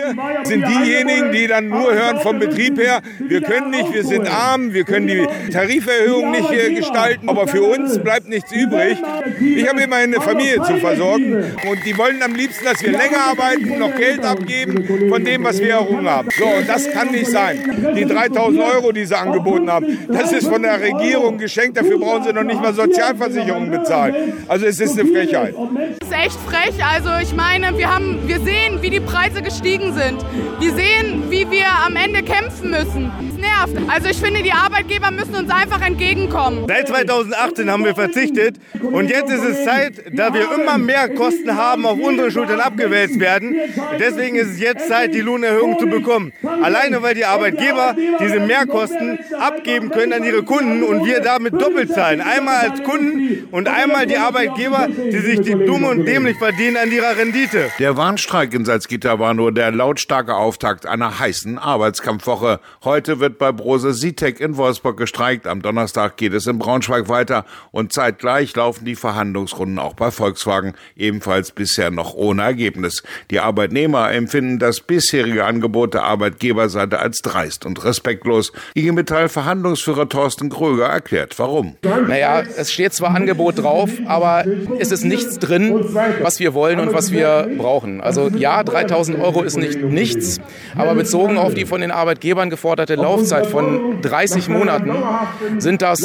Viele sind diejenigen, die dann nur hören vom Betrieb her, wir können nicht, wir sind arm, wir können die Tariferhöhung nicht gestalten, aber für uns bleibt nichts übrig. Ich habe immerhin eine Familie zu versorgen und die wollen am liebsten, dass wir länger arbeiten, noch Geld abgeben von dem, was wir errungen haben. So, und das kann nicht sein. Die 3.000 Euro, die sie angeboten haben, das ist von der Regierung geschenkt, dafür brauchen sie noch nicht mal Sozialversicherungen bezahlen. Also es ist eine Frechheit. Es ist echt frech, also ich meine, wir sehen, wie die Preise gestiegen sind. Wir sehen, wie wir am Ende kämpfen müssen. Es nervt. Also ich finde, die Arbeitgeber müssen uns einfach entgegenkommen. Seit 2018 haben wir verzichtet und jetzt ist es Zeit, da wir immer mehr Kosten haben, auf unsere Schultern abgewälzt werden. Deswegen ist es jetzt Zeit, die Lohnerhöhung zu bekommen. Alleine, weil die Arbeitgeber diese Mehrkosten abgeben können an ihre Kunden und wir damit doppelt zahlen. Einmal als Kunden und einmal die Arbeitgeber, die sich die dumm und dämlich verdienen an ihrer Rendite. Der Warnstreik in Salzgitter war nur der lautstarke Auftakt einer heißen Arbeitskampfwoche. Heute wird bei Brose Sitec in Wolfsburg gestreikt. Am Donnerstag geht es in Braunschweig weiter und zeitgleich laufen die Verhandlungsrunden auch bei Volkswagen, ebenfalls bisher noch ohne Ergebnis. Die Arbeitnehmer empfinden das bisherige Angebot der Arbeitgeberseite als dreist und respektlos. IG Metall-Verhandlungsführer Thorsten Kröger erklärt, warum. Naja, es steht zwar Angebot drauf, aber es ist nichts drin, was wir wollen und was wir brauchen. Also ja, 3.000 Euro ist nicht nichts, aber bezogen auf die von den Arbeitgebern geforderte Laufzeit von 30 Monaten sind das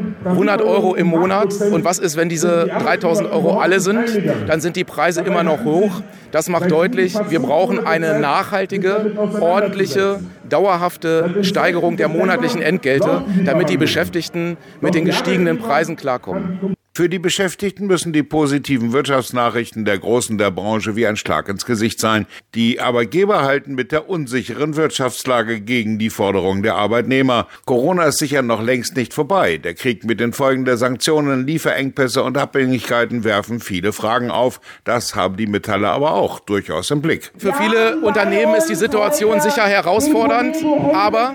100 Euro im Monat. Und was ist, wenn diese 3.000 Euro alle sind? Dann sind die Preise immer noch hoch. Das macht deutlich, wir brauchen eine nachhaltige, ordentliche, dauerhafte Steigerung der monatlichen Entgelte, damit die Beschäftigten mit den gestiegenen Preisen klarkommen. Für die Beschäftigten müssen die positiven Wirtschaftsnachrichten der Großen der Branche wie ein Schlag ins Gesicht sein. Die Arbeitgeber halten mit der unsicheren Wirtschaftslage gegen die Forderungen der Arbeitnehmer. Corona ist sicher noch längst nicht vorbei. Der Krieg mit den Folgen der Sanktionen, Lieferengpässe und Abhängigkeiten werfen viele Fragen auf. Das haben die Metaller aber auch durchaus im Blick. Für viele Unternehmen ist die Situation sicher herausfordernd, aber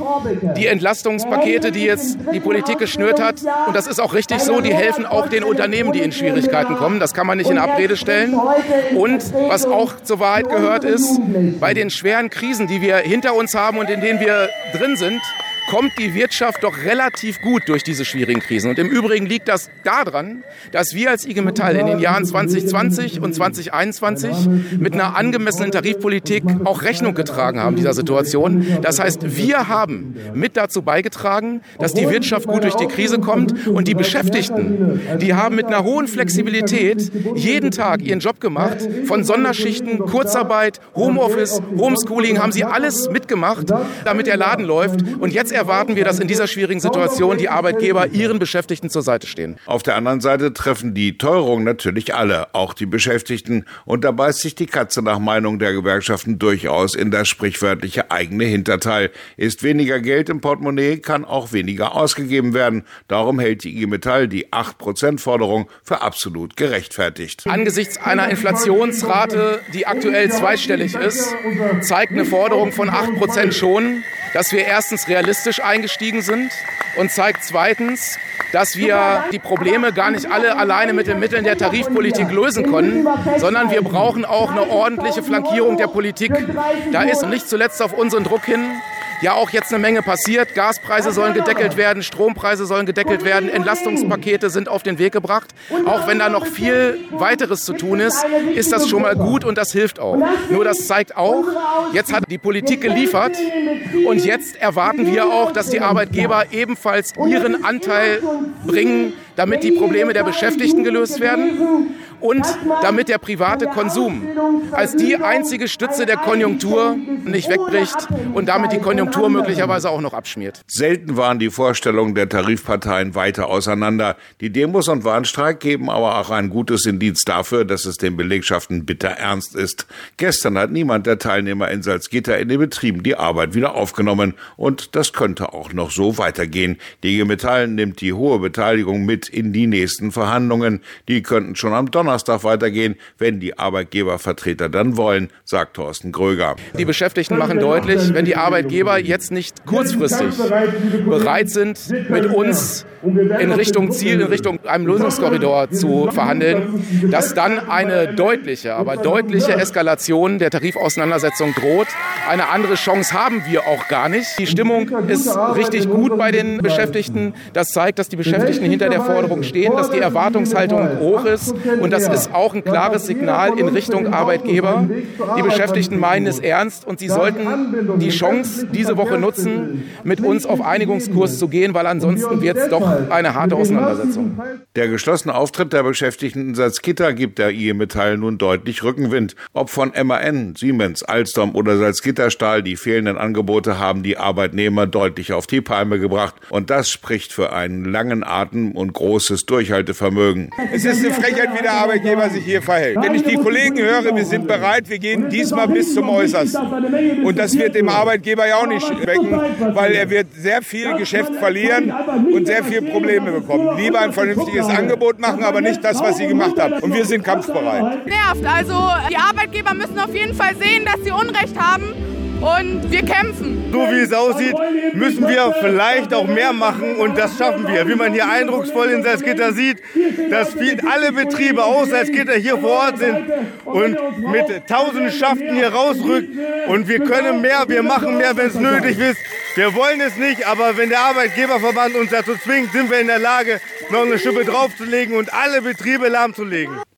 die Entlastungspakete, die jetzt die Politik geschnürt hat, und das ist auch richtig so, die helfen auch den Unternehmen, die in Schwierigkeiten kommen. Das kann man nicht in Abrede stellen. Und was auch zur Wahrheit gehört ist, bei den schweren Krisen, die wir hinter uns haben und in denen wir drin sind, kommt die Wirtschaft doch relativ gut durch diese schwierigen Krisen. Und im Übrigen liegt das daran, dass wir als IG Metall in den Jahren 2020 und 2021 mit einer angemessenen Tarifpolitik auch Rechnung getragen haben dieser Situation. Das heißt, wir haben mit dazu beigetragen, dass die Wirtschaft gut durch die Krise kommt und die Beschäftigten, die haben mit einer hohen Flexibilität jeden Tag ihren Job gemacht. Von Sonderschichten, Kurzarbeit, Homeoffice, Homeschooling haben sie alles mitgemacht, damit der Laden läuft. Und jetzt erwarten wir, dass in dieser schwierigen Situation die Arbeitgeber ihren Beschäftigten zur Seite stehen. Auf der anderen Seite treffen die Teuerungen natürlich alle, auch die Beschäftigten. Und da beißt sich die Katze nach Meinung der Gewerkschaften durchaus in das sprichwörtliche eigene Hinterteil. Ist weniger Geld im Portemonnaie, kann auch weniger ausgegeben werden. Darum hält die IG Metall die 8%-Forderung für absolut gerechtfertigt. Angesichts einer Inflationsrate, die aktuell zweistellig ist, zeigt eine Forderung von 8% schon, dass wir erstens realistisch eingestiegen sind und zeigt zweitens, dass wir die Probleme gar nicht alle alleine mit den Mitteln der Tarifpolitik lösen können, sondern wir brauchen auch eine ordentliche Flankierung der Politik. Da ist nicht zuletzt auf unseren Druck hin ja auch jetzt eine Menge passiert. Gaspreise sollen gedeckelt werden, Strompreise sollen gedeckelt werden, Entlastungspakete sind auf den Weg gebracht. Auch wenn da noch viel weiteres zu tun ist, ist das schon mal gut und das hilft auch. Nur das zeigt auch, jetzt hat die Politik geliefert und jetzt erwarten wir auch, dass die Arbeitgeber ebenfalls ihren Anteil bringen, damit die Probleme der Beschäftigten gelöst werden und damit der private Konsum als die einzige Stütze der Konjunktur nicht wegbricht und damit die Konjunktur möglicherweise auch noch abschmiert. Selten waren die Vorstellungen der Tarifparteien weiter auseinander. Die Demos und Warnstreik geben aber auch ein gutes Indiz dafür, dass es den Belegschaften bitter ernst ist. Gestern hat niemand der Teilnehmer in Salzgitter in den Betrieben die Arbeit wieder aufgenommen und das könnte auch noch so weitergehen. Die IG Metall nimmt die hohe Beteiligung mit mit in die nächsten Verhandlungen. Die könnten schon am Donnerstag weitergehen, wenn die Arbeitgebervertreter dann wollen, sagt Thorsten Gröger. Die Beschäftigten machen deutlich, wenn die Arbeitgeber jetzt nicht kurzfristig bereit sind, mit uns in Richtung Ziel, in Richtung einem Lösungskorridor zu verhandeln, dass dann eine deutliche, aber deutliche Eskalation der Tarifauseinandersetzung droht. Eine andere Chance haben wir auch gar nicht. Die Stimmung ist richtig gut bei den Beschäftigten. Das zeigt, dass die Beschäftigten hinter der Forderung stehen, dass die Erwartungshaltung hoch ist. Und das ist auch ein klares Signal in Richtung Arbeitgeber. Die Beschäftigten meinen es ernst und sie sollten die Chance diese Woche nutzen, mit uns auf Einigungskurs zu gehen, weil ansonsten wird es doch eine harte Auseinandersetzung. Der geschlossene Auftritt der Beschäftigten in Salzgitter gibt der IG Metall nun deutlich Rückenwind. Ob von MAN, Siemens, Alstom oder Salzgitter Stahl, die fehlenden Angebote haben die Arbeitnehmer deutlich auf die Palme gebracht. Und das spricht für einen langen Atem und großes Durchhaltevermögen. Es ist eine Frechheit, wie der Arbeitgeber sich hier verhält. Wenn ich die Kollegen höre, wir sind bereit, wir gehen diesmal bis zum Äußersten. Und das wird dem Arbeitgeber ja auch nicht schmecken, weil er wird sehr viel Geschäft verlieren und sehr viele Probleme bekommen. Lieber ein vernünftiges Angebot machen, aber nicht das, was sie gemacht haben. Und wir sind kampfbereit. Nervt. Also die Arbeitgeber müssen auf jeden Fall sehen, dass sie Unrecht haben. Und wir kämpfen. So wie es aussieht, müssen wir vielleicht auch mehr machen und das schaffen wir. Wie man hier eindrucksvoll in Salzgitter sieht, dass alle Betriebe aus Salzgitter hier vor Ort sind und mit tausenden Schaften hier rausrückt. Und wir können mehr, wir machen mehr, wenn es nötig ist. Wir wollen es nicht, aber wenn der Arbeitgeberverband uns dazu zwingt, sind wir in der Lage, noch eine Schippe draufzulegen und alle Betriebe lahmzulegen.